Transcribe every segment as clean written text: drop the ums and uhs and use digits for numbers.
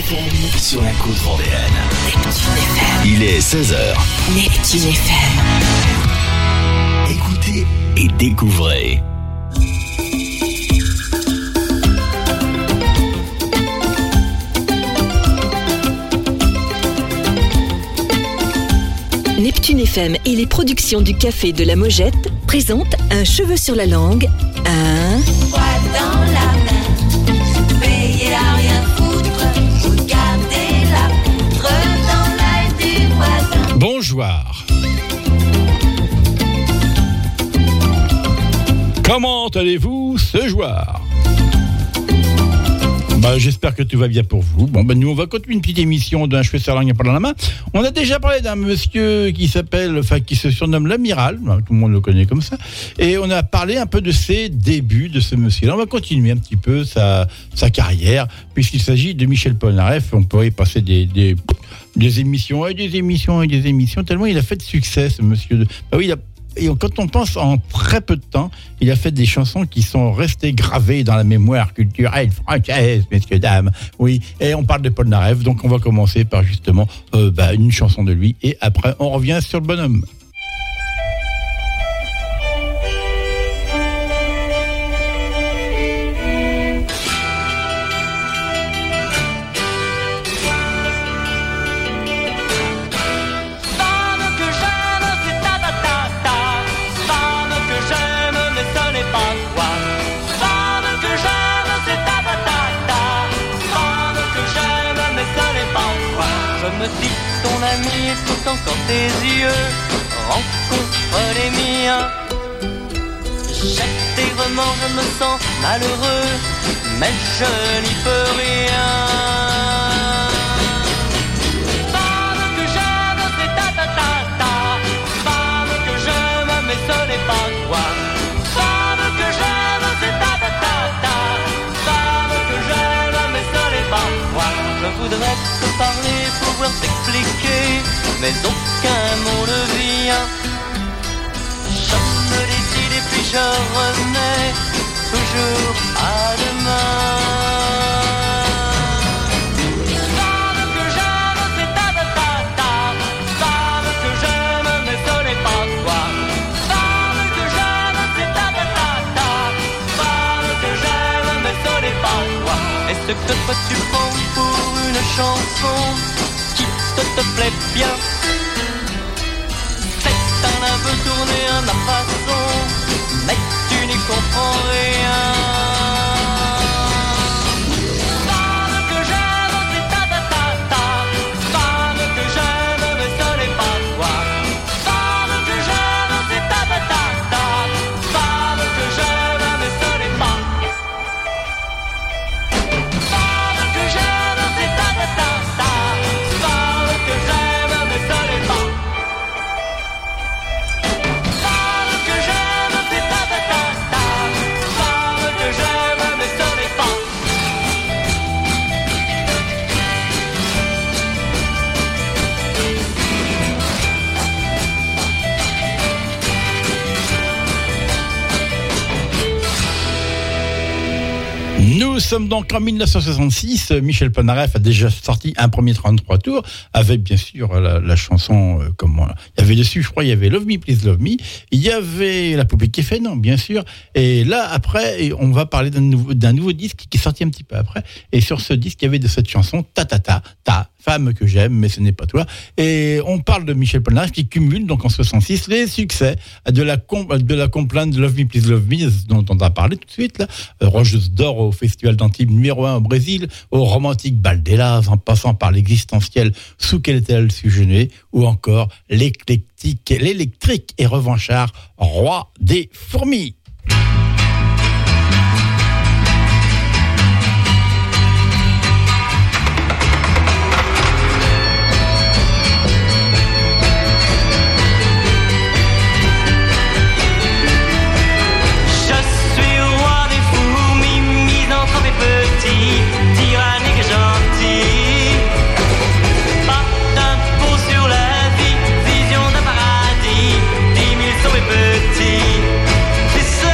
FM. Sur la côte vendéenne. Neptune FM. Il est 16h. Neptune FM. Écoutez et découvrez. Neptune FM et les productions du Café de la Mojette présentent Un cheveu sur la langue, un... Poids dans la main, payez à rien foutre, regardez la poutre dans l'œil du voisin. Bonjour. Comment allez-vous ce soir ? J'espère que tout va bien pour vous. Nous, on va continuer une petite émission d'un cheveu sur la langue par la main. On a déjà parlé d'un monsieur qui se surnomme l'amiral. Tout le monde le connaît comme ça. Et on a parlé un peu de ses débuts de ce monsieur-là. On va continuer un petit peu sa carrière, puisqu'il s'agit de Michel Polnareff. On pourrait y passer des émissions et des émissions et des émissions, tellement il a fait de succès, ce monsieur. Et quand on pense en très peu de temps, il a fait des chansons qui sont restées gravées dans la mémoire culturelle française, messieurs, dames. Oui, et on parle de Polnareff, donc on va commencer par justement une chanson de lui, et après on revient sur le bonhomme. Ton ami écoute encore tes yeux, rencontre les miens. J'activement je me sens malheureux, mais je n'y peux rien. Femme que j'aime, c'est ta. Femme que j'aime, mais ce n'est pas toi. Femme que j'aime, c'est ta. Femme que j'aime, mais ce n'est pas toi. Je voudrais te parler, pouvoir t'expliquer, mais aucun mot ne vient. Je me décide et puis je remets toujours à demain. Femme que j'aime, c'est ta. Femme que j'aime, mais ce n'est pas toi. Femme que j'aime, c'est ta. Femme que j'aime, mais ce n'est pas toi. Est-ce que toi tu prends pour une chanson qui te plaît bien? C'est un aveu tourné à ma façon, mais tu n'y comprends rien. Femme que j'aime, c'est ta. Femme que j'aime, mais ce n'est pas toi. Femme que j'aime, c'est ta. Femme que j'aime, mais ce n'est pas. Femme que j'aime, c'est ta. Femme que j'aime, mais ce n'est pas. Femme que j'aime, c'est ta. Femme que j'aime, mais ce n'est pas. Nous sommes donc en 1966. Michel Polnareff a déjà sorti un premier 33 tours avec bien sûr la chanson il y avait dessus, je crois, il y avait Love Me Please Love Me, il y avait La Poupée qui fait non, bien sûr. Et là après, on va parler d'un nouveau disque qui est sorti un petit peu après. Et sur ce disque, il y avait de cette chanson ta femme que j'aime, mais ce n'est pas toi. Et on parle de Michel Polnareff qui cumule donc en 66 les succès de la complainte de Love Me Please Love Me dont on a parlé tout de suite là, Roches d'or au Festival d'Antibes numéro 1 au Brésil, au romantique Bal des Laves, en passant par l'existentiel Sous quel étal suis-je, ou encore l'électrique et revanchard Roi des fourmis. Tyrannique gentil, pas d'impôt sur la vie, vision d'un paradis, 10 000 sauvés petits.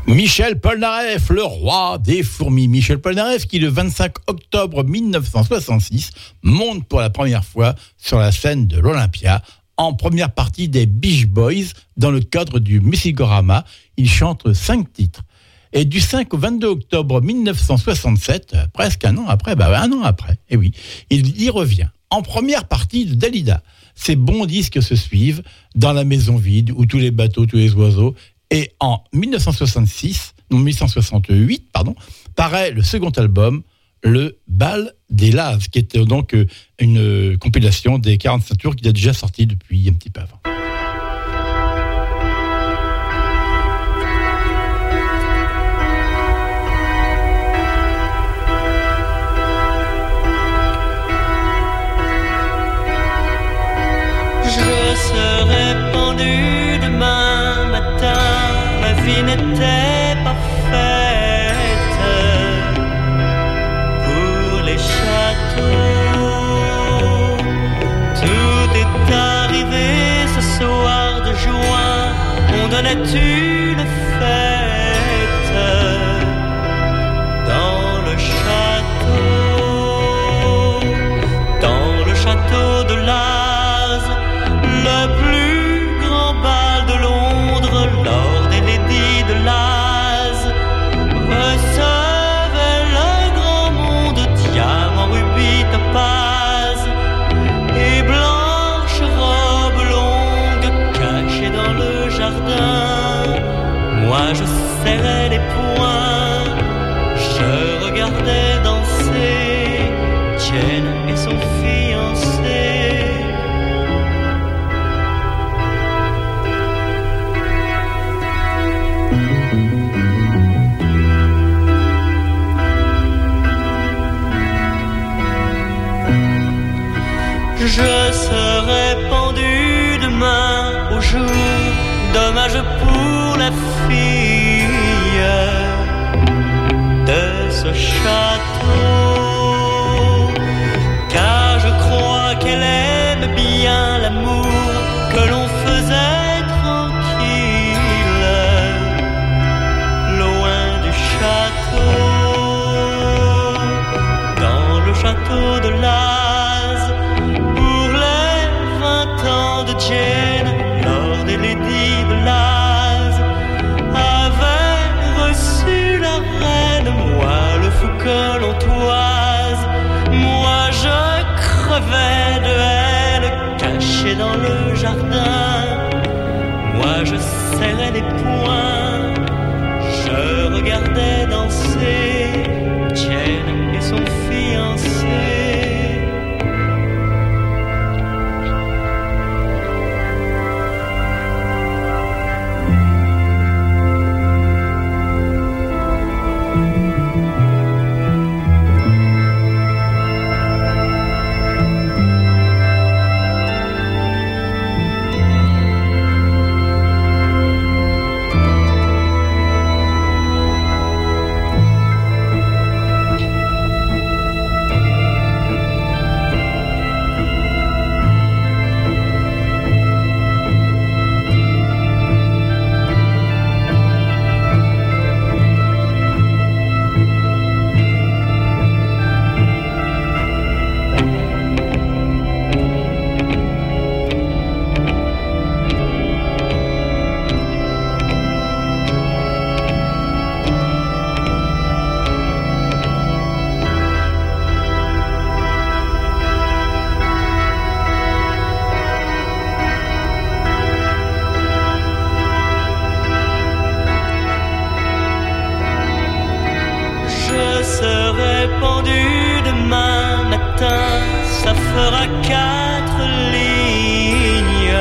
Michel Polnareff, le roi des fourmis. Michel Polnareff qui, le 25 octobre 1966, monte pour la première fois sur la scène de l'Olympia en première partie des Beach Boys dans le cadre du Musicorama. Il chante 5 titres. Et du 5 au 22 octobre 1967, presque un an après, et oui, il y revient en première partie de Dalida. Ces bons disques se suivent dans La Maison Vide, ou Tous les bateaux, tous les oiseaux. Et en 1968, paraît le second album, Le Bal des Laves, qui était donc une compilation des 45 tours qui a déjà sorti depuis un petit peu avant. Je serai pendu demain matin, ma vie n'était pas faite pour les châteaux. Tout est arrivé ce soir de juin, on donnait une fête dans le château de Laz. Le plus grand bal de Londres, Lord et Lady de Laz recevait le grand monde, diamants, rubis, topaz et blanche robe longue cachée dans le jardin. Moi je serrais les poings, je regardais danser Jane et son fiancé. Je serai pendu demain au jour, dommage pour la fille de ce château, car je crois qu'elle aime bien l'amour que l'on faisait tranquille, loin du château, dans le château de Laz. Jane, Lord et Lady de Laz avaient reçu la reine, moi le fou que l'on toise. Moi je crevais de haine, caché dans le jardin. Moi je serrais les poings, je regardais danser Jane et son fiancé. Ça fera 4 lignes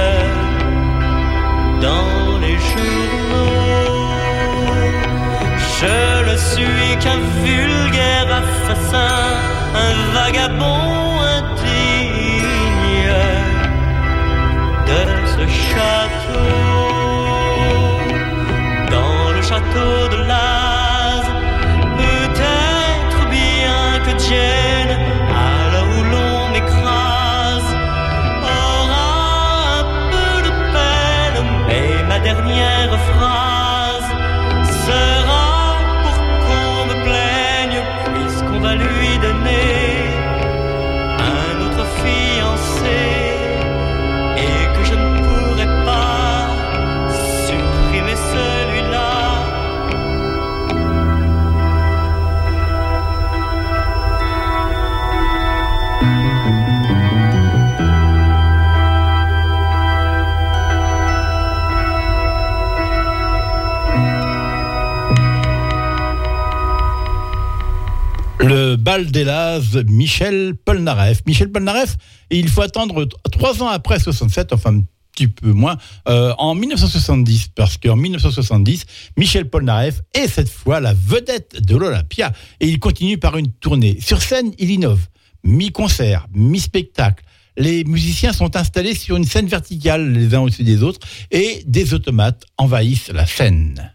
dans les journaux. Je ne suis qu'un vulgaire assassin, un vagabond indigne de ce château, dans le château de Laz. Peut-être bien que Jane, dernière phrase sera Val d'Elaz, Michel Polnareff. Michel Polnareff, il faut attendre 3 ans après 67, enfin un petit peu moins, en 1970, parce qu'en 1970, Michel Polnareff est cette fois la vedette de l'Olympia, et il continue par une tournée. Sur scène, il innove, mi-concert, mi-spectacle. Les musiciens sont installés sur une scène verticale, les uns au-dessus des autres, et des automates envahissent la scène.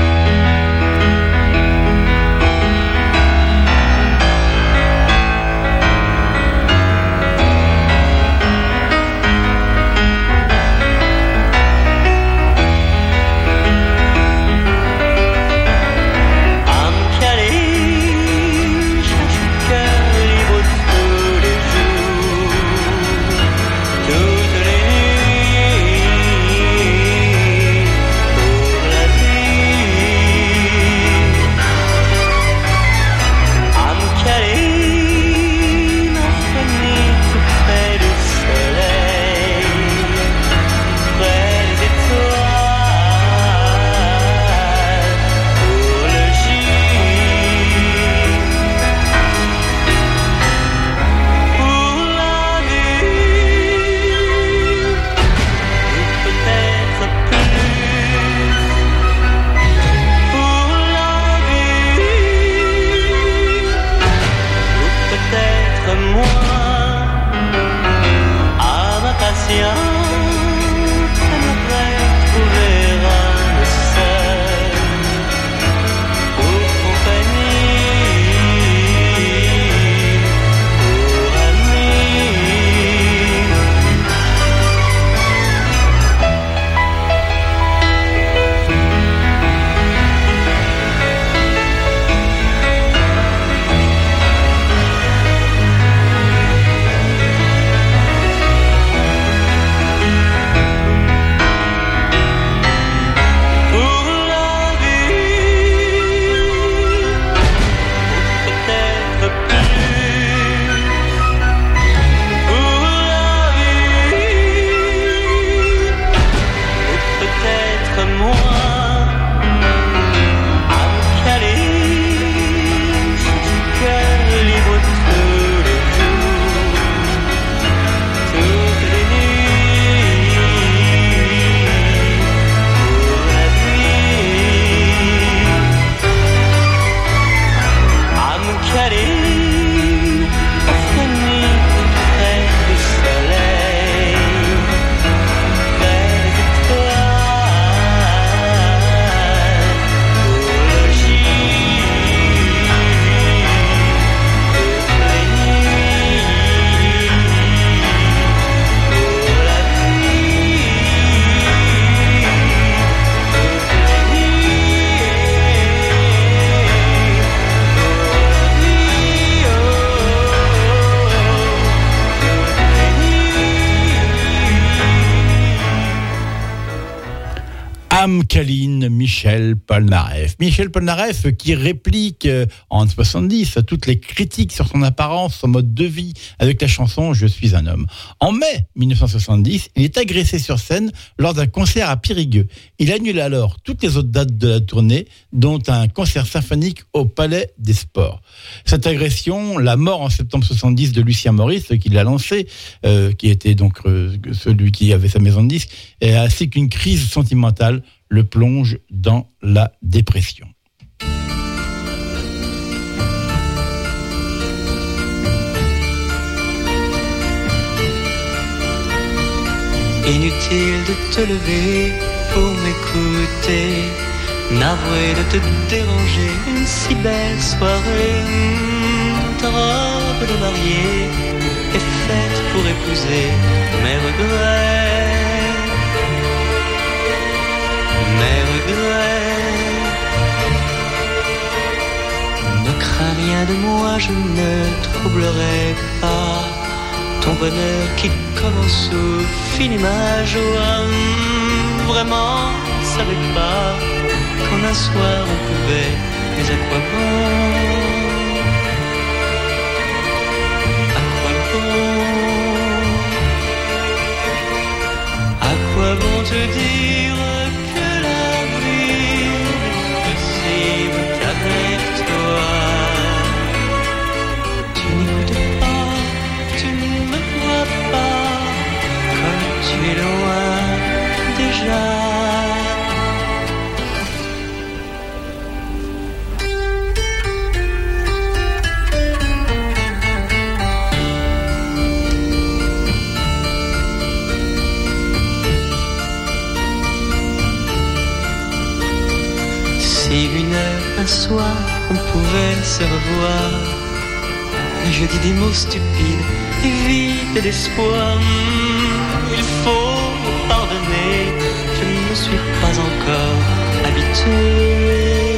Amcaline, Michel Polnareff. Michel Polnareff qui réplique en 70 toutes les critiques sur son apparence, son mode de vie avec la chanson « Je suis un homme ». En mai 1970, il est agressé sur scène lors d'un concert à Périgueux. Il annule alors toutes les autres dates de la tournée, dont un concert symphonique au Palais des Sports. Cette agression, la mort en septembre 70 de Lucien Maurice, qui l'a lancé, qui était donc celui qui avait sa maison de disques, ainsi qu'une crise sentimentale, le plonge dans la dépression. Inutile de te lever pour m'écouter, navré de te déranger, une si belle soirée. Ta robe de mariée est faite pour épouser mes regrets. Mes regrets. Ne crains rien de moi, je ne troublerai pas ton bonheur qui commence ou finit ma joie. Vraiment, je ne savais pas qu'en un soir on pouvait, mais à quoi bon? À quoi bon? À quoi bon te dire que la vie n'est possible qu'avec toi? si une heure, un soir, on pouvait se revoir. Je dis des mots stupides et vides d'espoir. Il faut me pardonner, je ne me suis pas encore habitué.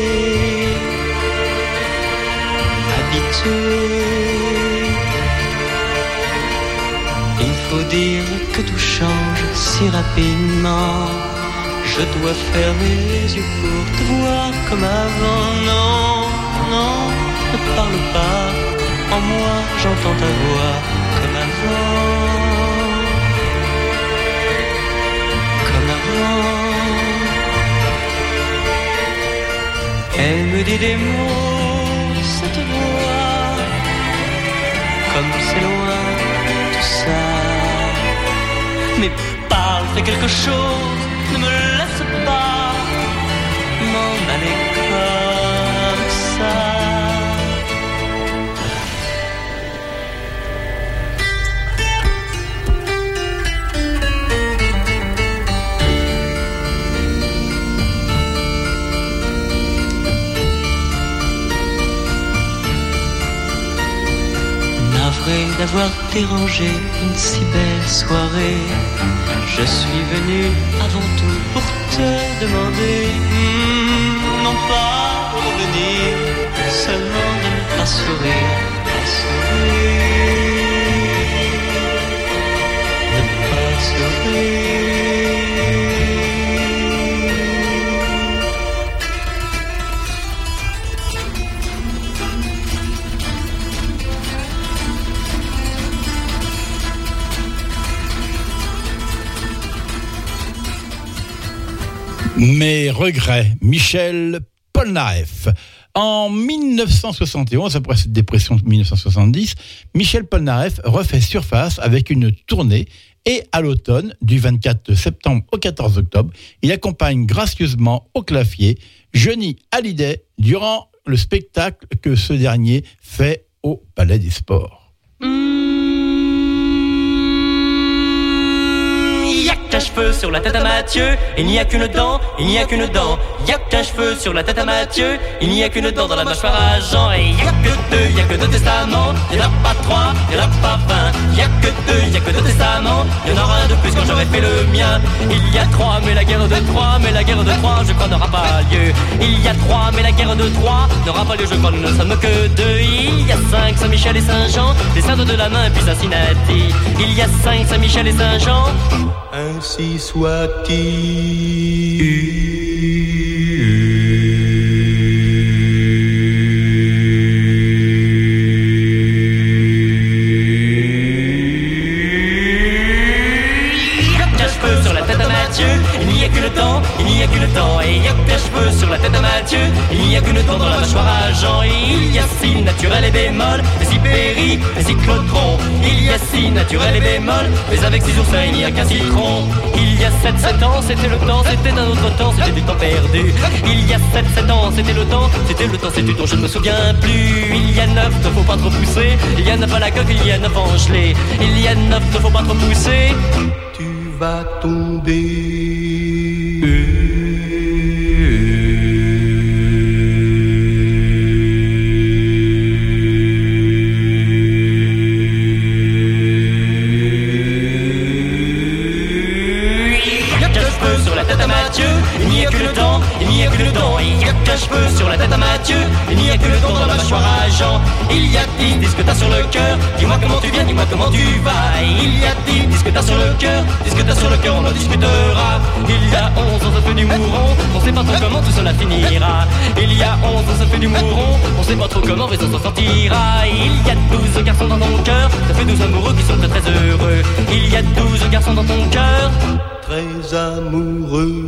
Il faut dire que tout change si rapidement. Je dois fermer les yeux pour te voir comme avant. Non, non, ne parle pas. En moi j'entends ta voix comme avant. Comme avant. Elle me dit des mots, cette voix. Comme c'est loin tout ça. Mais parle, fais quelque chose. Ne me laisse pas m'en aller comme ça. Navré d'avoir dérangé une si belle soirée. Je suis venu avant tout pour te demander, non pas de revenir, seulement de ne pas sourire, ne pas sourire. Mes regrets, Michel Polnareff. En 1971, après cette dépression de 1970, Michel Polnareff refait surface avec une tournée et à l'automne, du 24 septembre au 14 octobre, il accompagne gracieusement au clavier Johnny Hallyday durant le spectacle que ce dernier fait au Palais des Sports. Qu'un cheveu sur la tête à Mathieu, il n'y a qu'une dent, il n'y a qu'une dent. Y'a qu'un cheveu sur la tête à Mathieu, il n'y a qu'une dent dans la mâchoire à Jean. Et y'a que deux testaments, il n'y en a pas 3, il n'y en a pas 20. Y'a que deux testaments, il y en aura un de plus quand j'aurai fait le mien. Il y a 3, mais la guerre de 3, mais la guerre de 3, je crois n'aura pas lieu. Il y a 3, mais la guerre de 3 n'aura pas lieu, je crois nous ne sommes que 2. Il y a 5, Saint-Michel et Saint-Jean, les saints de la main puis Cincinnati. Il y a 5, Saint-Michel et Saint-Jean. Ainsi soit-il. Il n'y a qu'une dent, il n'y a qu'une dent. Et il y a qu'un cheveu sur la tête à Mathieu, il n'y a qu'une dent dans la mâchoire à Jean. Et il y a si naturel et bémol, et si péri, et si clotron. Il y a si naturel et bémol, mais avec 6 oursins il n'y a qu'un citron. Il y a 7 ans, c'était le temps, c'était un autre temps, c'était du temps perdu. Il y a 7 ans, c'était le temps, c'est du temps, je ne me souviens plus. Il y a 9, ne faut pas trop pousser. Il y a 9 à la coque, il y a 9 en gelée. Il y a 9, ne faut pas trop pousser. Tu vas tomber. Il n'y a que le dent, il n'y a que le dent. Il y a qu'un cheveu sur la tête à Mathieu, il n'y a que le dent dans la mâchoire à Jean. Il y a 10 disques que t'as sur le cœur, dis-moi comment tu viens, dis-moi comment tu vas. Il y a 10 disques que t'as sur le cœur, disques que t'as sur le cœur, on en discutera. Il y a 11, on se fait du mouron, on sait pas trop comment tout cela finira. Il y a 11, on se fait du mouron, on sait pas trop comment, mais on s'en sortira. Il y a 12 garçons dans ton cœur, ça fait 12 amoureux qui sont très très heureux. Il y a 12 garçons dans ton cœur, très amoureux.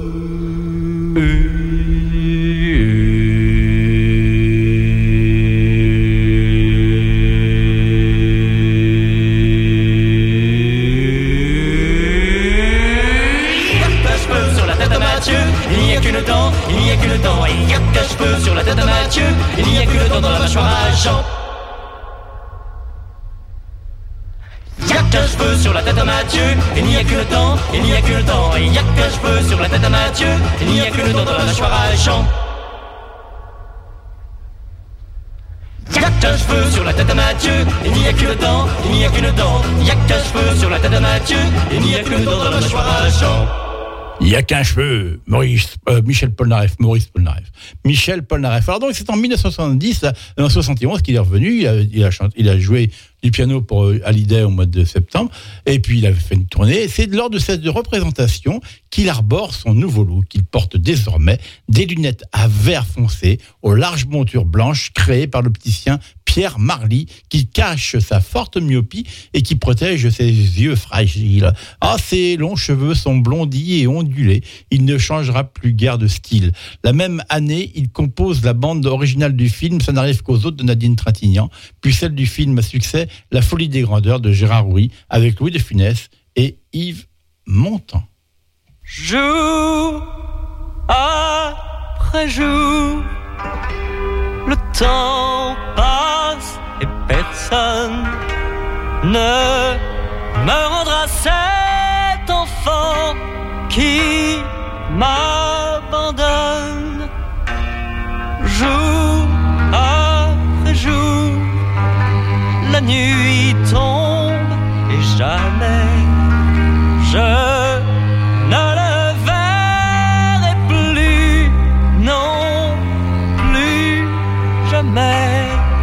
Il n'y a qu'une dent, il n'y a qu'une dent. Et il y a qu'un cheveu sur la tête à Mathieu, il n'y a qu'une dent dans la mâchoire à Jean. Il y a qu'un cheveu sur la tête à Mathieu, il n'y a qu'une dent, il n'y a qu'une dent. Et il y a qu'un cheveu sur la tête à Mathieu, il n'y a qu'une dent dans la mâchoire à Jean. qu'un cheveu sur la tête à Mathieu. Il n'y a qu'une dent, il n'y a qu'une dent. Il n'y a qu'un cheveu sur la tête à Mathieu. Il n'y a qu'une dent dans la mâchoire à Jean. Il n'y a qu'un cheveu, Michel Polnareff, Maurice Polnareff. Michel Polnareff. Alors donc c'est en 1970, en 71 qu'il est revenu, il a joué du piano pour Hallyday au mois de septembre, et puis il avait fait une tournée. C'est lors de cette représentation qu'il arbore son nouveau look. Il porte désormais des lunettes à verre foncé, aux larges montures blanches créées par l'opticien Pierre Marly, qui cache sa forte myopie et qui protège ses yeux fragiles. Ses longs cheveux sont blondis et ondulés. Il ne changera plus guère de style. La même année, il compose la bande originale du film Ça n'arrive qu'aux autres de Nadine Trintignant, puis celle du film à succès La folie des grandeurs de Gérard Rouy, avec Louis de Funès et Yves Montand. Jour après jour, le temps passe et personne ne me rendra cet enfant qui m'abandonne. Jour après jour, la nuit tombe et jamais je ne le verrai plus, non, plus jamais.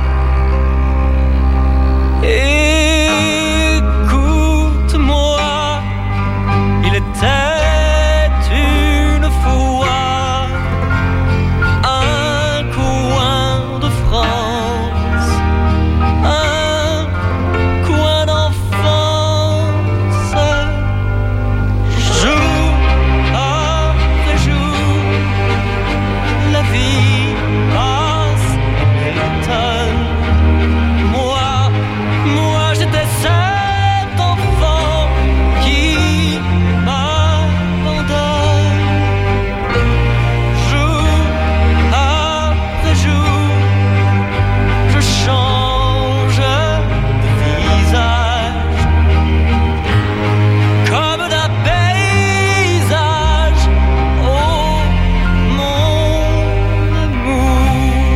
Écoute-moi, il était une fois un coin de France, un coin d'enfance. Jour après jour, la vie passe et m'étonne. Moi j'étais cet enfant qui m'abandonne. Jour après jour, je change de visage comme d'un paysage. Oh mon amour,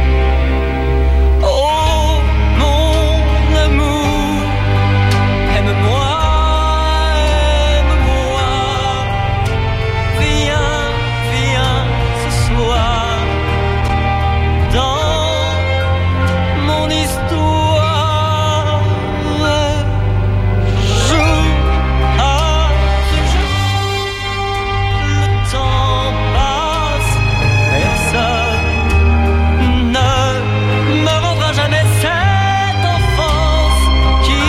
oh mon amour, aime-moi, aime-moi. Viens, viens ce soir dans mon histoire. Jour après jour, le temps passe, personne ne me rendra jamais cette enfance qui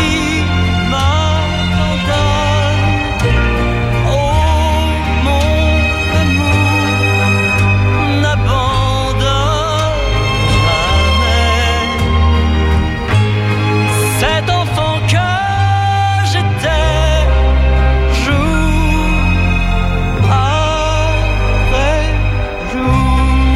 m'abandonne. Oh mon amour, n'abandonne jamais cet enfant que j'étais. Jour après jour.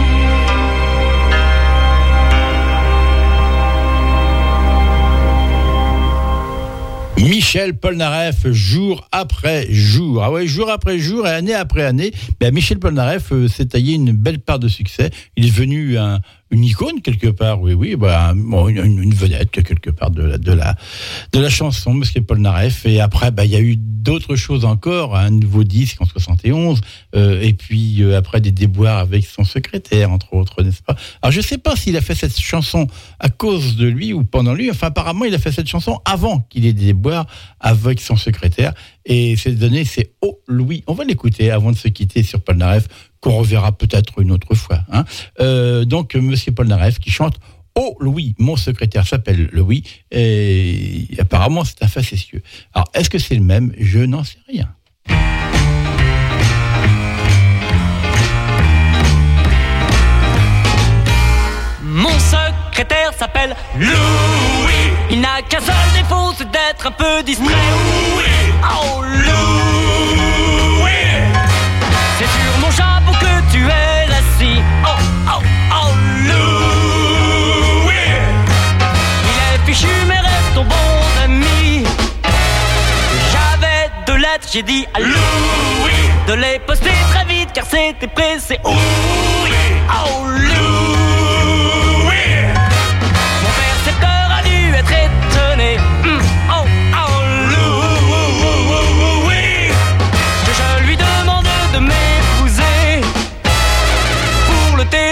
Michel Polnareff, jour après jour. Ah ouais, jour après jour et année après année, Michel Polnareff s'est taillé une belle part de succès. Il est devenu une icône quelque part, oui, une vedette quelque part de la chanson, Monsieur Polnareff. Et après, il y a eu d'autres choses encore, un nouveau disque en 71, et puis après des déboires avec son secrétaire, entre autres, n'est-ce pas? Alors je sais pas s'il a fait cette chanson à cause de lui ou pendant lui. Enfin, apparemment, il a fait cette chanson avant qu'il ait des déboires avec son secrétaire. Et cette donnée, c'est Oh Louis. On va l'écouter avant de se quitter sur Polnareff, qu'on reverra peut-être une autre fois. Donc, Monsieur Polnareff qui chante Oh Louis, mon secrétaire s'appelle Louis, et apparemment c'est un facétieux. Alors, est-ce que c'est le même? Je n'en sais rien. Mon secrétaire s'appelle Louis. Il n'a qu'un seul défaut, c'est d'être un peu distrait. Oh Louis, c'est sur mon chapeau que tu es assis. Oh Louis, il est fichu mais reste ton bon ami. J'avais 2 lettres, j'ai dit à Louis de les poster très vite car c'était pressé. Oh Louis,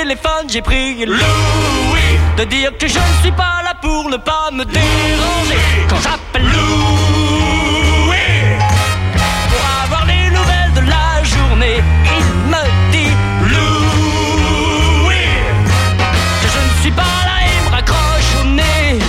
téléphone, j'ai pris Louis de dire que je ne suis pas là pour ne pas me déranger. Quand j'appelle Louis pour avoir les nouvelles de la journée, il me dit Louis que je ne suis pas là et me raccroche au nez.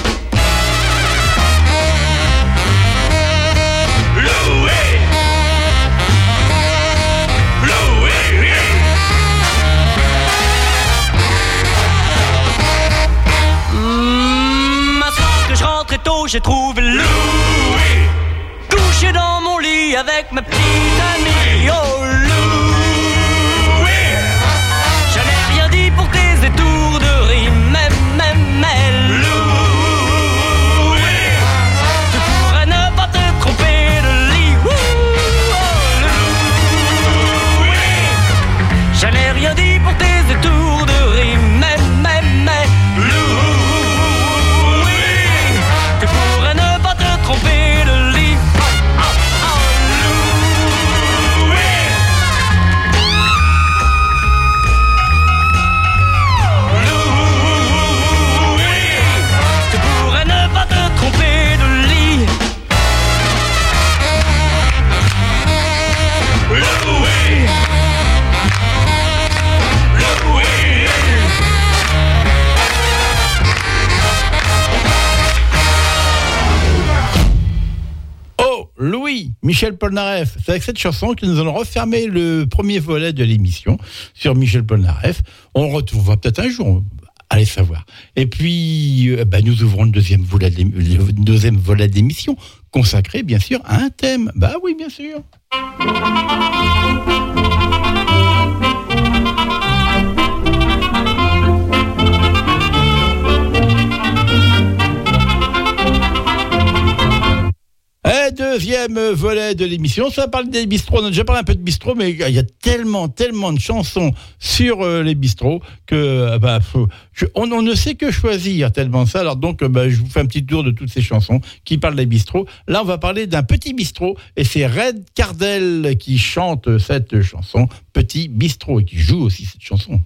Très tôt j'ai trouvé Louis couché dans mon lit avec ma petite amie. Oh Louis, je n'ai rien dit pour tes étourderies, mais Louis, tu pourrais ne pas te tromper de lit. Oh Louis, je n'ai rien dit pour tes étourderies, mais Louis, tromper de lit. Tu pourrais ne pas te tromper de lit. Louis, Michel Polnareff, c'est avec cette chanson que nous allons refermer le premier volet de l'émission sur Michel Polnareff. On le retrouvera peut-être un jour, allez savoir. Et puis, nous ouvrons le deuxième volet de l'émission, consacré bien sûr à un thème. Bah oui, bien sûr. Deuxième volet de l'émission, ça va parler des bistrots. On a déjà parlé un peu de bistrots, mais il y a tellement de chansons sur les bistrots que on ne sait que choisir tellement ça. Alors donc, je vous fais un petit tour de toutes ces chansons qui parlent des bistrots. Là, on va parler d'un petit bistrot et c'est Red Cardel qui chante cette chanson, Petit Bistrot, et qui joue aussi cette chanson.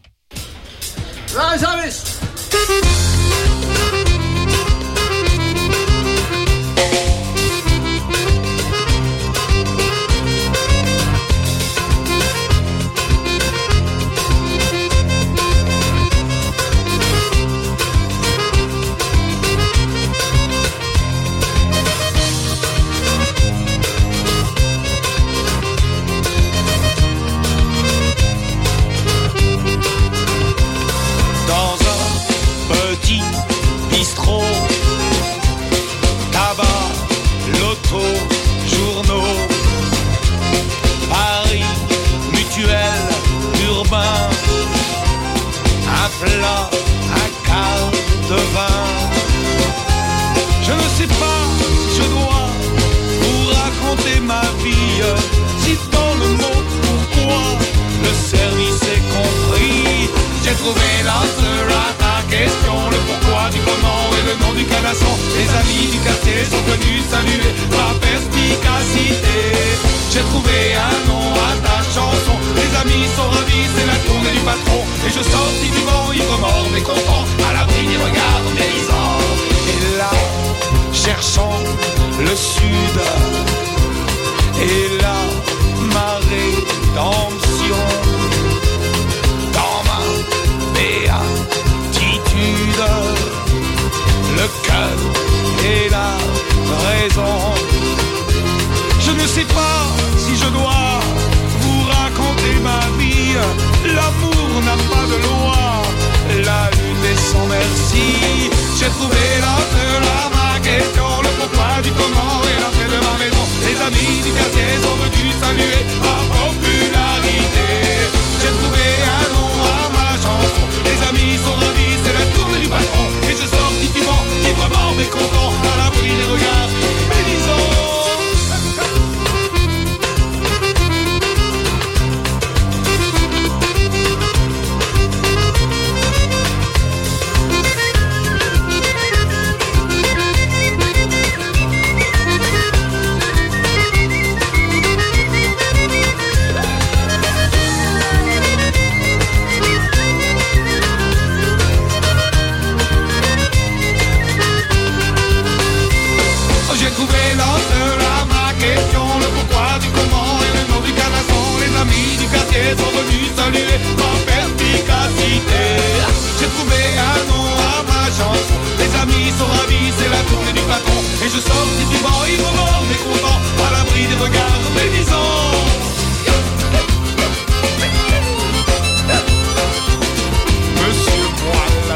Plat, un quart de vin. Je ne sais pas si je dois vous raconter ma vie, si dans le mot pourquoi le service est compris. J'ai trouvé l'angle à ta question, le pourquoi du comment et le nom du canasson. Les amis du quartier sont venus saluer ma perspicacité. J'ai trouvé un nom à ta chanson, les amis sont ravis, c'est la tournée du patron. Et je sortis du vent, ivre mort mais content, à l'abri des regards mérisants. Et là, cherchant le sud, et là, ma rédemption, dans ma béatitude, le cœur et la raison. Je ne sais pas si je dois vous raconter ma vie. L'amour n'a pas de loi, la lutte est sans merci. J'ai trouvé l'auteur à ma question, le pourquoi du comment et l'entrée de ma maison. Les amis du quartier sont venus saluer ma popularité. sont ravis, c'est la tournée du patron. Et je sortis du banc, ivre-mort, mécontent, à l'abri des regards médisants. Monsieur Moine.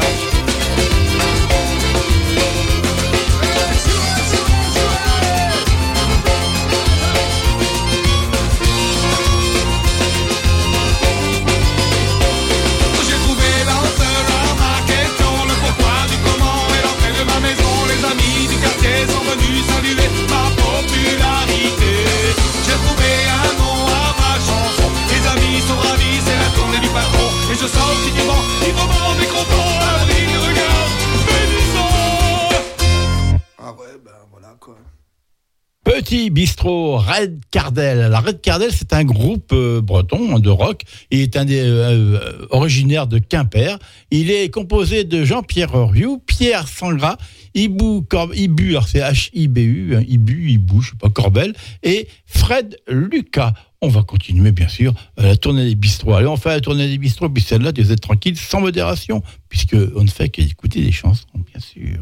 J'ai trouvé l'enfer à ma question, le pourquoi du comment et l'entrée de ma maison. Les amis du quartier sont venus saluer ma popularité. J'ai trouvé un nom à ma chanson, les amis sont ravis, c'est la tournée du patron. Et je sortis du banc, ivre-mort, mécontent, à l'abri des regards médisants. Ah ouais, ben voilà quoi. Petit bistrot, Red Cardel. Alors Red Cardel, c'est un groupe breton de rock. Il est originaire de Quimper. Il est composé de Jean-Pierre Rioux, Pierre Sangras, Ibu, alors c'est H-I-B-U, Ibu, je sais pas, Corbel, et Fred Lucas. On va continuer, bien sûr, la tournée des bistrots. Allez, on fait la tournée des bistrots, puis celle-là, vous êtes tranquille, sans modération, puisqu'on ne fait qu'écouter des chansons, bien sûr.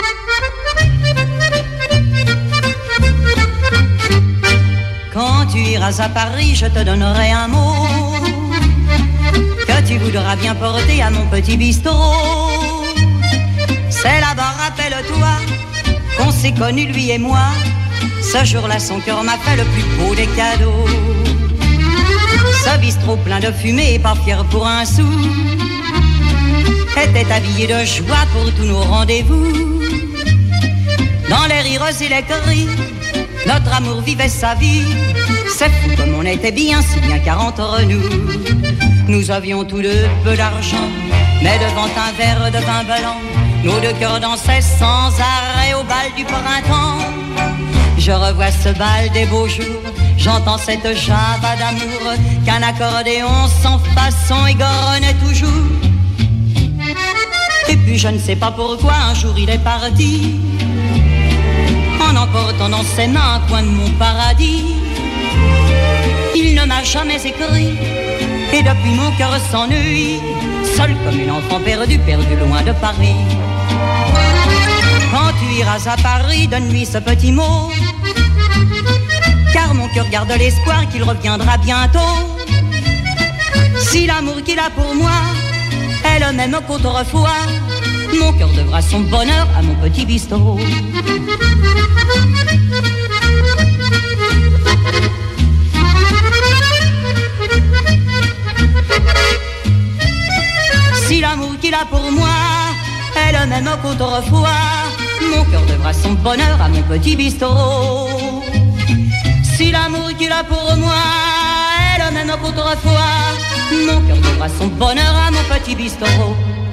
Quand tu iras à Paris, je te donnerai un mot que tu voudras bien porter à mon petit bistrot. C'est là-bas, rappelle-toi, qu'on s'est connus, lui et moi. Ce jour-là, son cœur m'a fait le plus beau des cadeaux. Ce bistrot plein de fumée et pas fier pour un sou était habillé de joie pour tous nos rendez-vous. Dans les rires et les cris, notre amour vivait sa vie. C'est fou comme on était bien, si bien car entre nous avions tous deux peu d'argent, mais devant un verre de vin blanc, nos deux cœurs dansaient sans arrêt au bal du printemps. Je revois ce bal des beaux jours, j'entends cette java d'amour qu'un accordéon sans façon égornait toujours. Et puis je ne sais pas pourquoi un jour il est parti, en emportant dans ses mains un coin de mon paradis. Il ne m'a jamais écrit, et depuis mon cœur s'ennuie, seul comme une enfant perdue loin de Paris. Quand tu iras à Paris, donne-lui ce petit mot, car mon cœur garde l'espoir qu'il reviendra bientôt. Si l'amour qu'il a pour moi est le même qu'autrefois, mon cœur devra son bonheur à mon petit bistrot. Si l'amour qu'il a pour moi est le même qu'autrefois, mon cœur devra son bonheur à mon petit bistrot. Si l'amour qu'il a pour moi est le même qu'autrefois, mon cœur devra son bonheur à mon petit bistrot.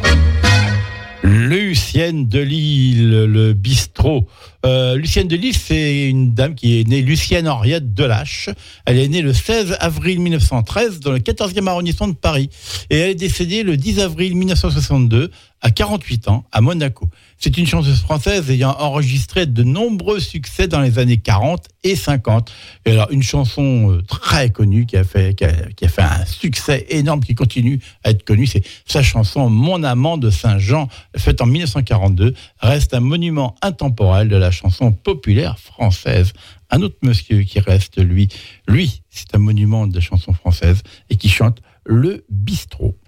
Lucienne Delisle, le bistrot. Lucienne Delisle, c'est une dame qui est née Lucienne Henriette Delâche. Elle est née le 16 avril 1913 dans le 14e arrondissement de Paris. Et elle est décédée le 10 avril 1962 à 48 ans à Monaco. C'est une chanteuse française ayant enregistré de nombreux succès dans les années 40 et 50. Et alors, une chanson très connue qui a fait un succès énorme, qui continue à être connue, c'est sa chanson « Mon amant » de Saint-Jean, faite en 1942, reste un monument intemporel de la chanson populaire française. Un autre monsieur qui reste, lui, c'est un monument de la chanson française et qui chante le bistrot.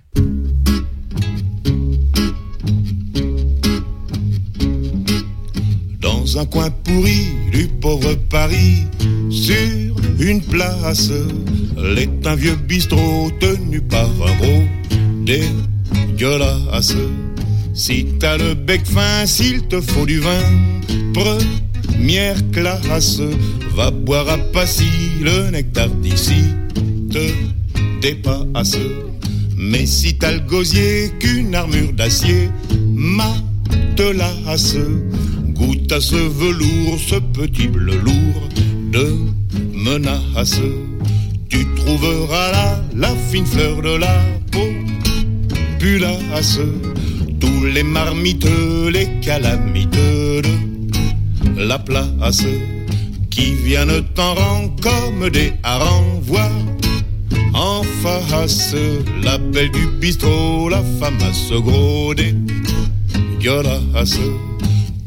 Dans un coin pourri du pauvre Paris, sur une place, l'est un vieux bistrot tenu par un gros dégueulasse. Si t'as le bec fin, s'il te faut du vin, première classe, va boire à Passy, le nectar d'ici te dépasse. Mais si t'as le gosier qu'une armure d'acier matelasse, goûte à ce velours, ce petit bleu lourd de menace. Tu trouveras là la fine fleur de la populace, tous les marmiteux, les calamités de la place, qui viennent en rang comme des harengs, voir en face la belle du bistrot, la femme à ce gros dégueulasse.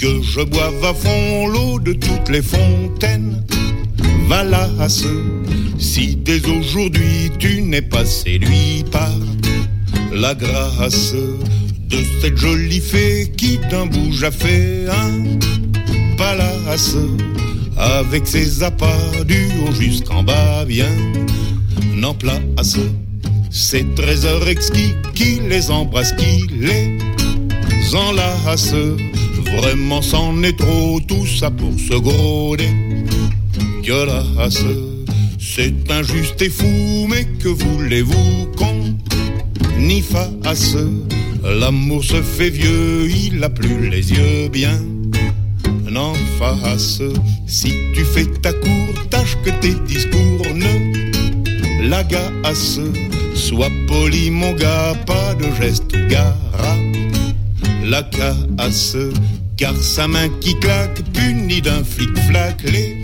que je boive à fond l'eau de toutes les fontaines. Valace, si dès aujourd'hui tu n'es pas séduit par la grâce de cette jolie fée qui d'un bout a fait un palace, avec ses appâts du haut jusqu'en bas bien en place. Ces trésors exquis qui les embrassent, qui les enlace. Vraiment c'en est trop, tout ça pour se gros dégueulasse. C'est injuste et fou, mais que voulez-vous qu'on y fasse? L'amour se fait vieux, il a plus les yeux bien en face. Si tu fais ta cour, tâche que tes discours ne l'agacent. Sois poli mon gars, pas de geste gara la casse, car sa main qui claque punit d'un flic-flac les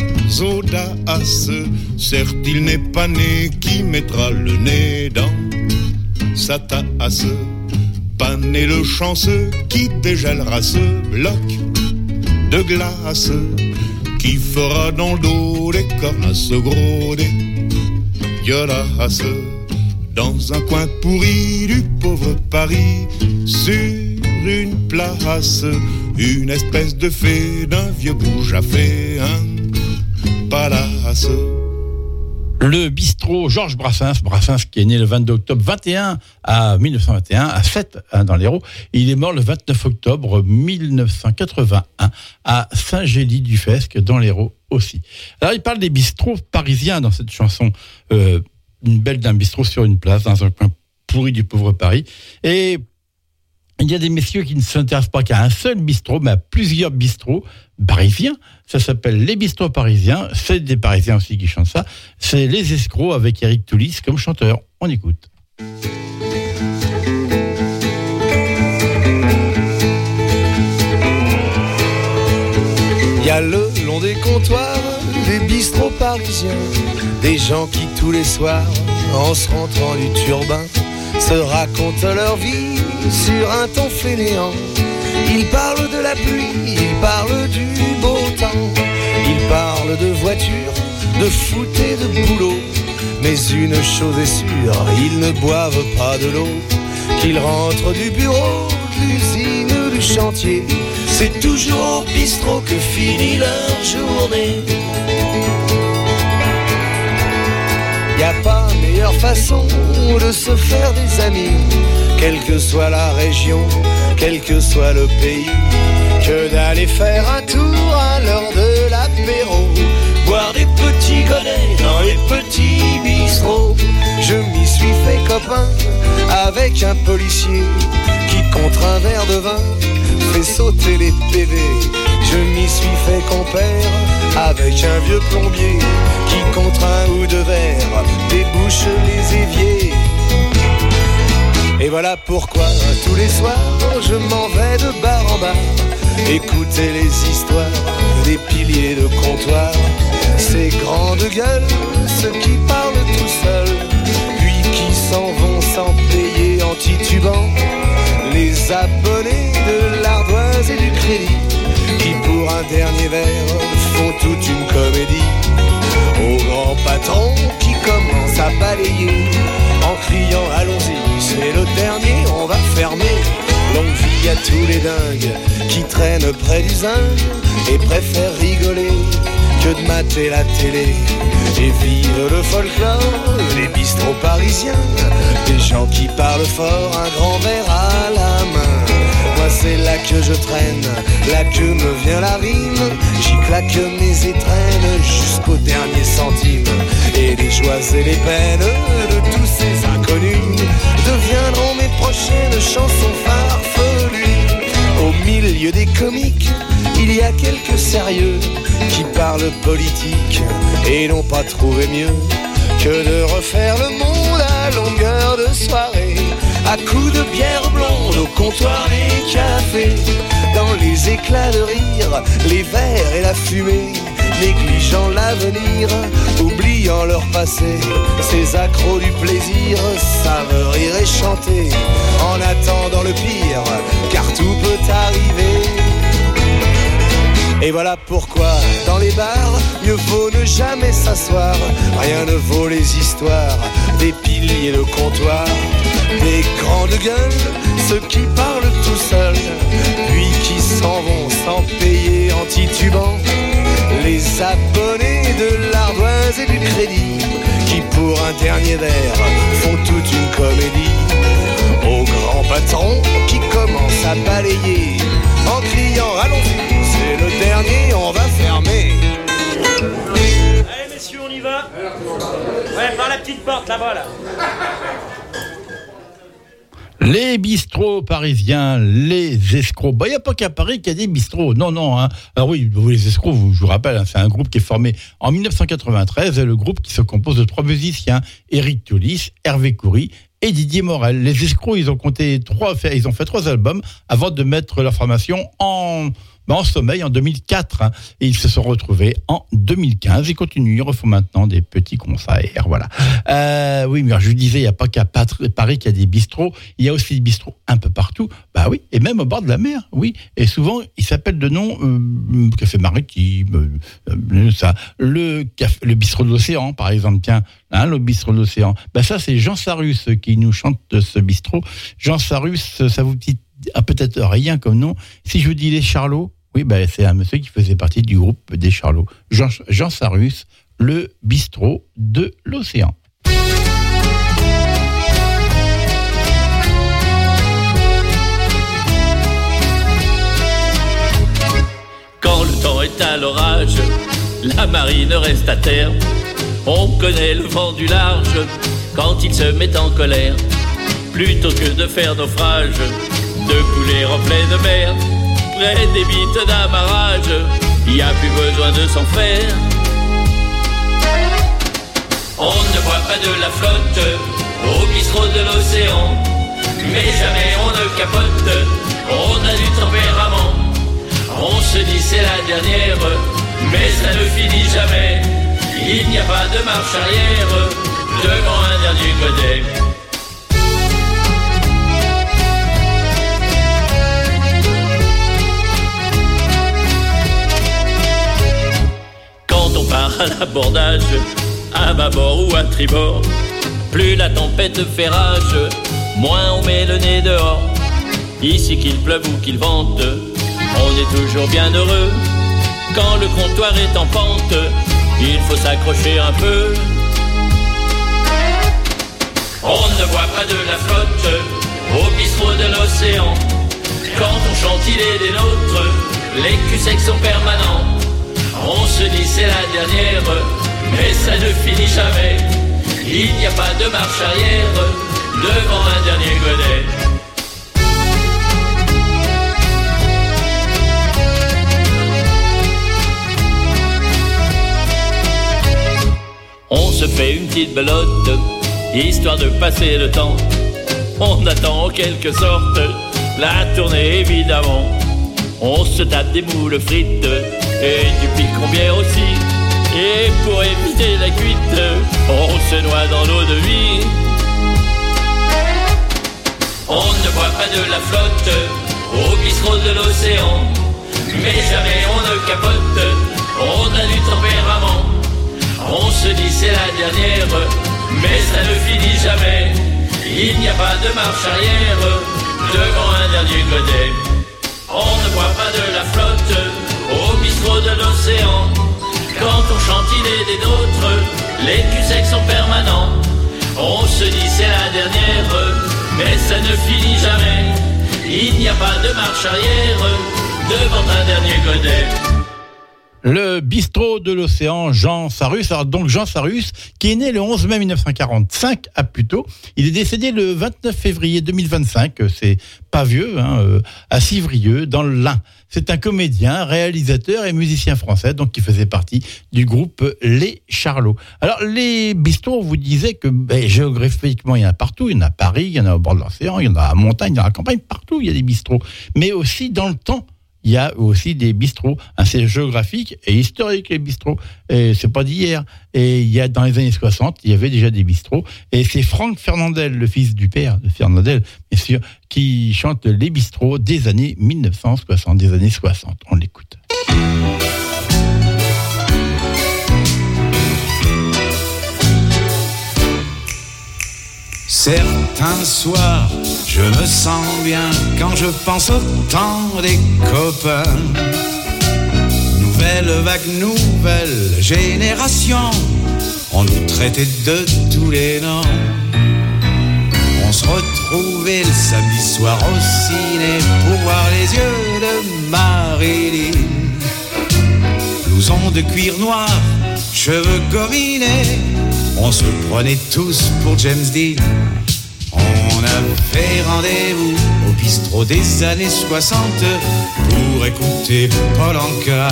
audaces. Certes il n'est pas né qui mettra le nez dans sa tasse, pas né le chanceux qui dégèlera ce bloc de glace, qui fera dans le dos des cornasses gros dégueulasses. Dans un coin pourri du pauvre Paris, sur une place, une espèce de fée d'un vieux bouge a fait un palace. Le bistrot Georges Brassens qui est né le 22 octobre 1921 à Sète, dans l'Hérault. Il est mort le 29 octobre 1981 à Saint-Gély-du-Fesque, dans l'Hérault aussi. Alors il parle des bistrots parisiens dans cette chanson, une belle d'un bistrot sur une place, dans un coin pourri du pauvre Paris. Et il y a des messieurs qui ne s'intéressent pas qu'à un seul bistrot, mais à plusieurs bistrots parisiens. Ça s'appelle les bistrots parisiens. C'est des Parisiens aussi qui chantent ça. C'est Les Escrocs avec Eric Toulis comme chanteur. On écoute. Il y a le long des comptoirs des bistrots parisiens, des gens qui tous les soirs, en se rentrant du turbin, se racontent leur vie sur un ton fainéant. Ils parlent de la pluie, ils parlent du beau temps, ils parlent de voitures, de foot et de boulot. Mais une chose est sûre, ils ne boivent pas de l'eau. Qu'ils rentrent du bureau, de l'usine ou du chantier, c'est toujours au bistrot que finit leur journée. Y a pas meilleure façon de se faire des amis, quelle que soit la région, quel que soit le pays, que d'aller faire un tour à l'heure de l'apéro, boire des petits godets dans les petits bistrots. Je m'y suis fait copain avec un policier qui contre un verre de vin fait sauter les PV. Je m'y suis fait compère avec un vieux plombier qui contre un ou deux verres débouche les éviers. Et voilà pourquoi tous les soirs je m'en vais de bar en bar écouter les histoires des piliers de comptoir, ces grandes gueules, ceux qui parlent tout seuls, puis qui s'en vont sans payer en titubant, les abonnés de l'ardoise et du crédit, qui pour un dernier verre font toute une comédie, aux grands patrons qui commencent à balayer en criant allons-y, c'est le dernier, on va fermer. Longue vie à tous les dingues qui traînent près du zinc et préfèrent rigoler que de mater la télé. Et vive le folklore, les bistrots parisiens, des gens qui parlent fort, un grand verre à la main. Moi c'est là que je traîne, là que me vient la rime, j'y claque mes étrennes jusqu'au dernier centime. Et les joies et les peines de tous ces inconnus deviendront mes prochaines chansons farfelues. Au milieu des comiques, il y a quelques sérieux qui parlent politique et n'ont pas trouvé mieux que de refaire le monde à longueur de soirée, à coups de bière blonde au comptoir des cafés, dans les éclats de rire, les verres et la fumée, négligeant l'avenir, oubliant leur passé, ces accros du plaisir savent rire et chanter, en attendant le pire, car tout peut arriver. Et voilà pourquoi, dans les bars, mieux vaut ne jamais s'asseoir. Rien ne vaut les histoires des piliers de comptoir, des grandes gueules, ceux qui parlent tout seuls, puis qui s'en vont sans payer en titubant. Les abonnés de l'ardoise et du crédit, qui pour un dernier verre font toute une comédie. Au grand patron qui commence à balayer en criant allons-y, c'est le dernier, on va fermer. Allez messieurs, on y va. Ouais, par la petite porte là-bas là. Les bistrots parisiens, les escrocs. Il n'y a pas qu'à Paris qu'il y a des bistrots. Non. Hein. Alors oui, les escrocs, je vous rappelle, hein, c'est un groupe qui est formé en 1993. Le groupe qui se compose de 3 musiciens, Éric Toulis, Hervé Coury et Didier Morel. Les escrocs, ils ont fait 3 albums avant de mettre leur formation en sommeil en 2004. Hein, et ils se sont retrouvés en 2015. Ils continuent, ils refont maintenant des petits concerts. Voilà. Oui, mais alors, je vous disais, il n'y a pas qu'à Paris qu'il y a des bistrots. Il y a aussi des bistrots un peu partout. Bah oui, et même au bord de la mer. Oui, et souvent, ils s'appellent de nom Café Maritime, le bistrot de l'Océan, par exemple. Tiens, hein, le bistrot de l'Océan. Bah ça, c'est Jean Sarus qui nous chante ce bistrot. Jean Sarus, ça vous dit peut-être rien comme nom. Si je vous dis les Charlots, oui, c'est un monsieur qui faisait partie du groupe des Charlots. Jean Sarus, le bistrot de l'Océan. Quand le temps est à l'orage, la marine reste à terre. On connaît le vent du large quand il se met en colère. Plutôt que de faire naufrage, de couler en pleine mer, près des bites d'amarrage, y a plus besoin de s'en faire. On ne voit pas de la flotte au bistrot de l'Océan, mais jamais on ne capote, on a du tempérament. On se dit c'est la dernière, mais ça ne finit jamais. Il n'y a pas de marche arrière devant un dernier godet. Quand on part à l'abordage, à bâbord ou à tribord, plus la tempête fait rage, moins on met le nez dehors. Ici qu'il pleuve ou qu'il vente, on est toujours bien heureux. Quand le comptoir est en pente, il faut s'accrocher un peu. On ne voit pas de la flotte au bistrot de l'Océan. Quand on chante il est des nôtres, les cul-secs sont permanents. On se dit c'est la dernière, mais ça ne finit jamais. Il n'y a pas de marche arrière devant un dernier godet. On se fait une petite belote, histoire de passer le temps. On attend en quelque sorte la tournée évidemment. On se tape des moules frites et du picon-bière aussi. Et pour éviter la cuite, on se noie dans l'eau de vie. On ne voit pas de la flotte au bistrot de l'Océan, mais jamais on ne capote, on a du tempérament. On se dit c'est la dernière, mais ça ne finit jamais. Il n'y a pas de marche arrière devant un dernier godet. On ne voit pas de la flotte au bistrot de l'Océan. Quand on chante il est des nôtres, les cul-secs sont permanents. On se dit c'est la dernière, mais ça ne finit jamais. Il n'y a pas de marche arrière devant un dernier godet. Le bistrot de l'Océan, Jean Sarus. Alors donc Jean Sarus, qui est né le 11 mai 1945 à Puteaux. Il est décédé le 29 février 2025, c'est pas vieux, hein, à Civrieux, dans le Lin. C'est un comédien, réalisateur et musicien français, donc qui faisait partie du groupe Les Charlots. Alors les bistrots, on vous disait que géographiquement, il y en a partout. Il y en a à Paris, il y en a au bord de l'océan, il y en a à la montagne, il y en a à la campagne, partout il y a des bistrots. Mais aussi dans le temps, il y a aussi des bistrots. C'est géographique et historique, les bistrots. Et c'est pas d'hier. Et il y a, dans les années 60, il y avait déjà des bistrots. Et c'est Franck Fernandel, le fils du père de Fernandel, bien sûr, qui chante les bistrots des années 1960, des années 60. On l'écoute. Certains soirs, je me sens bien quand je pense au temps des copains. Nouvelle vague, nouvelle génération, on nous traitait de tous les noms. On se retrouvait le samedi soir au ciné pour voir les yeux de Marilyn. Blouson de cuir noir, cheveux gominés, on se prenait tous pour James Dean. On avait rendez-vous au bistrot des années 60 pour écouter Paul Anka.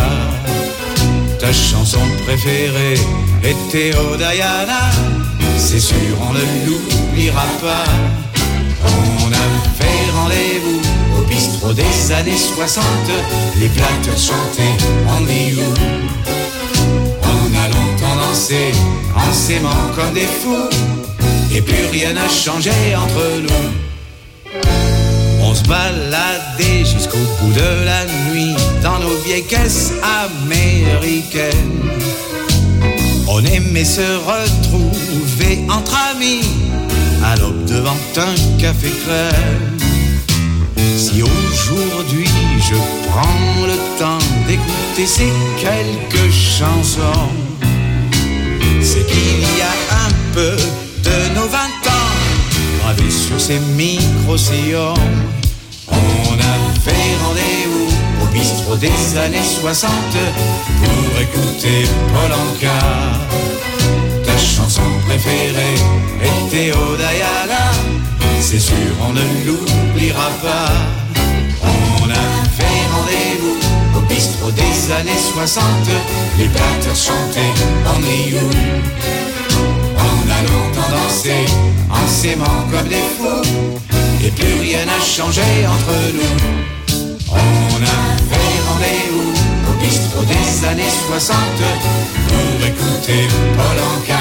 Ta chanson préférée était Oh Diana, c'est sûr on ne l'oubliera pas. On avait rendez-vous au bistrot des années 60, les platteurs chantaient Only You. On a longtemps dansé en s'aimant comme des fous, et plus rien n'a changé entre nous. On se baladait jusqu'au bout de la nuit dans nos vieilles caisses américaines. On aimait se retrouver entre amis à l'aube devant un café crème. Si aujourd'hui je prends le temps d'écouter ces quelques chansons, c'est qu'il y a un peu de nos 20 ans gravés sur ces micro-sillons. On avait rendez-vous au bistrot des années 60 pour écouter Paul Anka. Ta chanson préférée était Oh Diana, c'est sûr on ne l'oubliera pas. On avait rendez-vous au bistrot des années 60, les platteurs chantaient Only You. On a longtemps dansé en s'aimant comme des fous, et plus rien n'a changé entre nous. On avait rendez-vous au bistrot des années 60 pour écouter Paul Anka.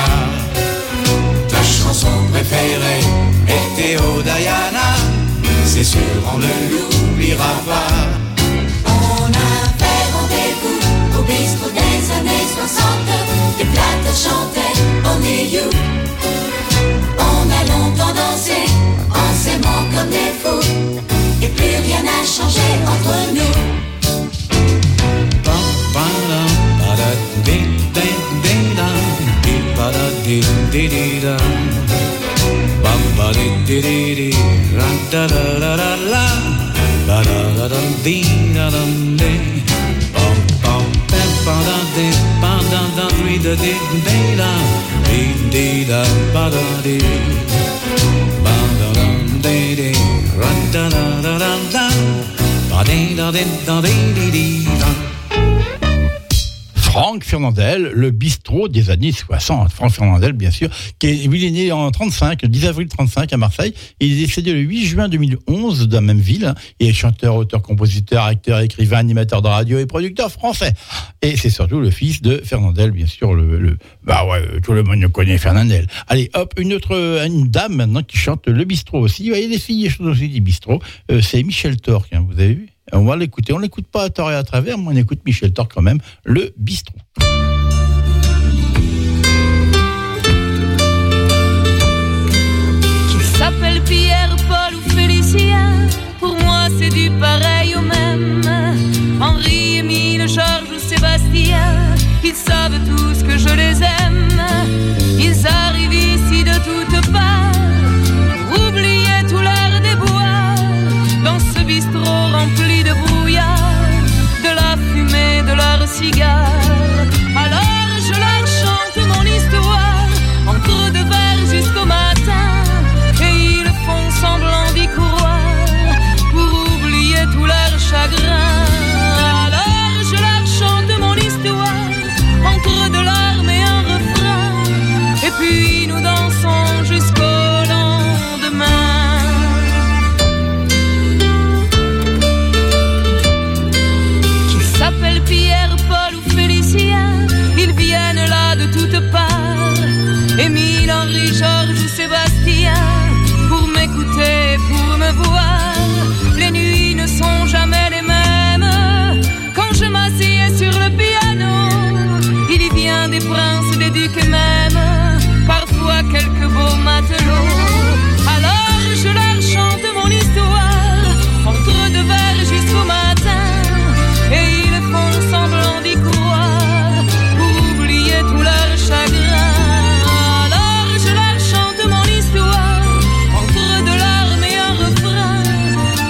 Ta chanson préférée était Oh Diana, c'est sûr on ne l'oubliera pas. On avait rendez-vous au bistrot des années 60, les plates chantaient Only You. On a longtemps dansé en s'aimant comme des fous, et plus rien n'a changé entre nous. Franck Fernandel, le bistrot des années 60. Franck Fernandel, bien sûr, il est né en 35, le 10 avril 35 à Marseille, et il est décédé le 8 juin 2011 dans la même ville. Il est chanteur, auteur, compositeur, acteur, écrivain, animateur de radio et producteur français. Et c'est surtout le fils de Fernandel, bien sûr, tout le monde connaît Fernandel. Allez, hop, une dame maintenant qui chante le bistrot aussi. Il y a des filles qui chantent aussi du bistrot. C'est Michel Torque, hein, vous avez vu? On va l'écouter. On l'écoute pas à tort et à travers, mais on écoute Michel Torque quand même, le bistrot. Qu'il s'appelle Pierre, Paul ou Félicien, pour moi c'est du pareil au même. Henri, Émile, Georges ou Sébastien, ils savent tous que je les aime. Ils arrivent ici de toutes parts pour oublier tout leur déboire dans ce bistrot rempli de brouillard, de la fumée de leurs cigares. À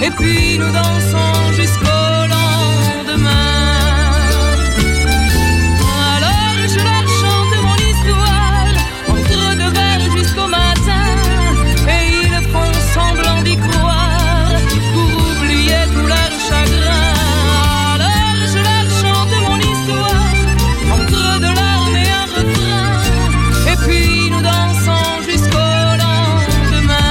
et puis nous dansons jusqu'au lendemain. Alors je leur chante mon histoire entre deux verres jusqu'au matin, et ils font semblant d'y croire pour oublier tout leur chagrin. Alors je leur chante mon histoire entre deux larmes et un refrain, et puis nous dansons jusqu'au lendemain.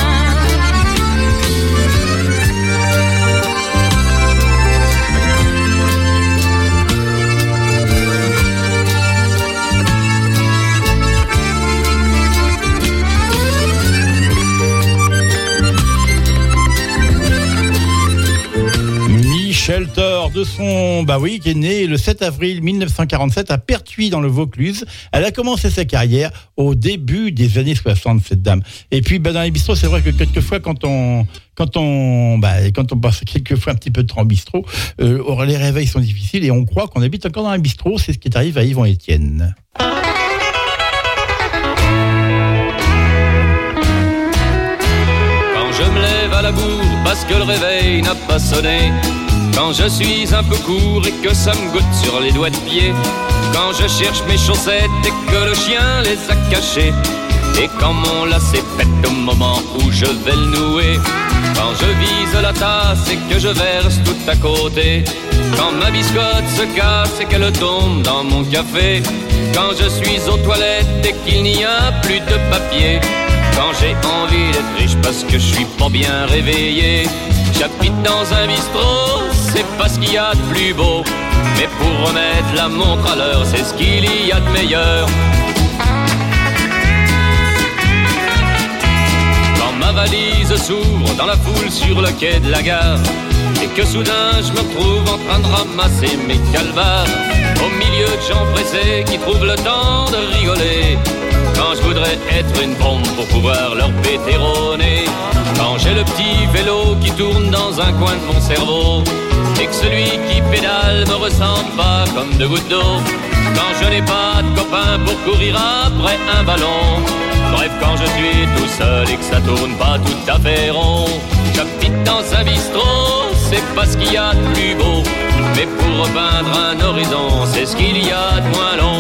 Michel Thor, de son, qui est né le 7 avril 1947 à Pertuis dans le Vaucluse. Elle a commencé sa carrière au début des années 60, cette dame. Et puis, dans les bistrots, c'est vrai que quelquefois, quand on passe quelquefois un petit peu de temps au bistrot, les réveils sont difficiles et on croit qu'on habite encore dans un bistrot. C'est ce qui arrive à Yvon Etienne. Quand je me lève à la bourre parce que le réveil n'a pas sonné, quand je suis un peu court et que ça me goûte sur les doigts de pied, quand je cherche mes chaussettes et que le chien les a cachées, et quand mon lacet pète au moment où je vais le nouer, quand je vise la tasse et que je verse tout à côté, quand ma biscotte se casse et qu'elle tombe dans mon café, quand je suis aux toilettes et qu'il n'y a plus de papier, quand j'ai envie d'être riche parce que je suis pas bien réveillé, j'habite dans un bistrot, c'est pas ce qu'il y a de plus beau, mais pour remettre la montre à l'heure, c'est ce qu'il y a de meilleur. Quand ma valise s'ouvre dans la foule sur le quai de la gare, et que soudain je me retrouve en train de ramasser mes calvars, au milieu de gens pressés qui trouvent le temps de rigoler, quand je voudrais être une bombe pour pouvoir leur péter au nez, quand j'ai le petit vélo qui tourne dans un coin de mon cerveau, et que celui qui pédale me ressemble pas comme deux gouttes d'eau, quand je n'ai pas de copain pour courir après un ballon, bref quand je suis tout seul et que ça tourne pas tout à fait rond, j'habite dans un bistrot, c'est pas ce qu'il y a de plus beau, mais pour repeindre un horizon, c'est ce qu'il y a de moins long.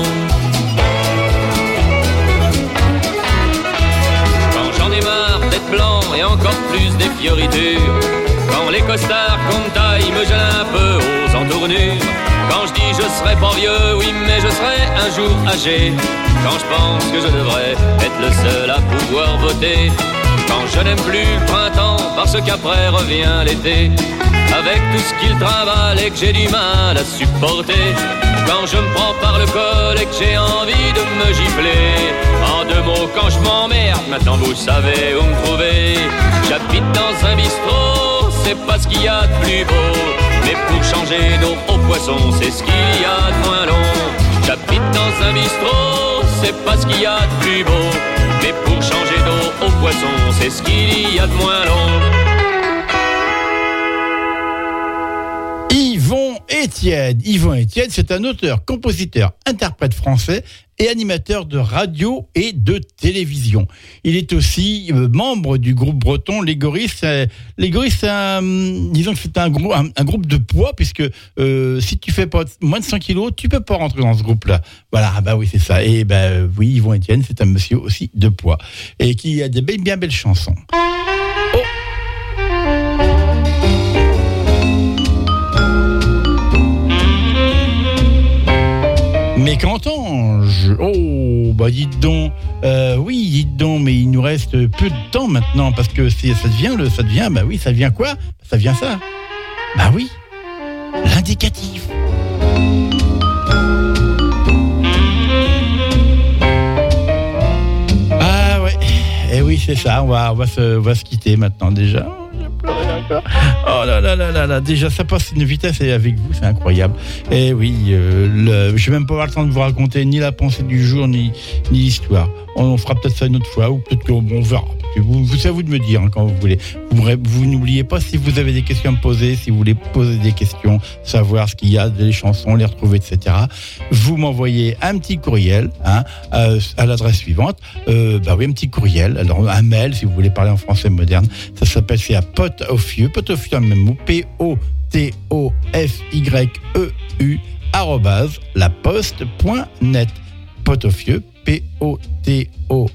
J'en ai marre d'être blanc et encore plus des fioritures, quand les costards qu'on me taille me gênent un peu aux entournures, quand je dis je serai pas vieux, oui mais je serai un jour âgé, quand je pense que je devrais être le seul à pouvoir voter, quand je n'aime plus le printemps parce qu'après revient l'été, avec tout ce qu'il travaille et que j'ai du mal à supporter, quand je me prends par le col et que j'ai envie de me gifler, en deux mots quand je m'emmerde, maintenant vous savez où me trouver, j'habite dans un bistrot, c'est pas ce qu'il y a de plus beau, mais pour changer d'eau au poisson, c'est ce qu'il y a de moins long, j'habite dans un bistrot, c'est pas ce qu'il y a de plus beau, mais pour changer d'eau au poisson, c'est ce qu'il y a de moins long. Yvon Etienne, c'est un auteur, compositeur, interprète français et animateur de radio et de télévision. Il est aussi membre du groupe breton Les Gorilles. Les Gorilles, disons que c'est un groupe de poids, puisque si tu fais pas moins de 100 kilos, tu peux pas rentrer dans ce groupe-là. Voilà, oui, c'est ça. Et oui, Yvon Etienne, c'est un monsieur aussi de poids et qui a des bien belles chansons. Oh. Mais qu'entends-je ? Oh, dites donc, oui, dites donc, mais il nous reste peu de temps maintenant, parce que ça devient quoi ? Ça devient ça. Oui, l'indicatif. Ah ouais, oui, c'est ça, on va se quitter maintenant déjà. Oh là là là là là, déjà ça passe une vitesse et avec vous c'est incroyable. Et oui, je vais même pas avoir le temps de vous raconter ni la pensée du jour ni l'histoire. On fera peut-être ça une autre fois ou peut-être qu'on verra. C'est à vous de me dire quand vous voulez. Vous n'oubliez pas, si vous avez des questions à me poser, si vous voulez poser des questions, savoir ce qu'il y a, des chansons, les retrouver, etc. Vous m'envoyez un petit courriel à l'adresse suivante. Un petit courriel, alors un mail si vous voulez parler en français moderne. Ça s'appelle, c'est à Potofieux, dans le même mot, POTOFYEU @laposte.net. Potofieux, POTOFYEU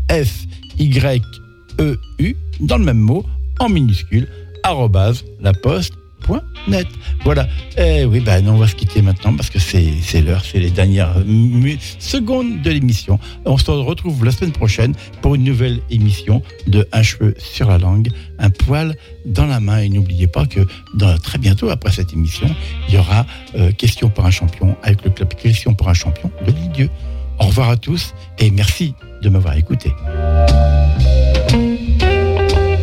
dans le même mot, en minuscule, @laposte.net. Voilà. On va se quitter maintenant parce que c'est l'heure, c'est les dernières secondes de l'émission. On se retrouve la semaine prochaine pour une nouvelle émission de Un cheveu sur la langue, un poil dans la main. Et n'oubliez pas que très bientôt, après cette émission, il y aura Question pour un champion avec le club Question pour un champion de Lille-Dieu. Au revoir à tous et merci de m'avoir écouté.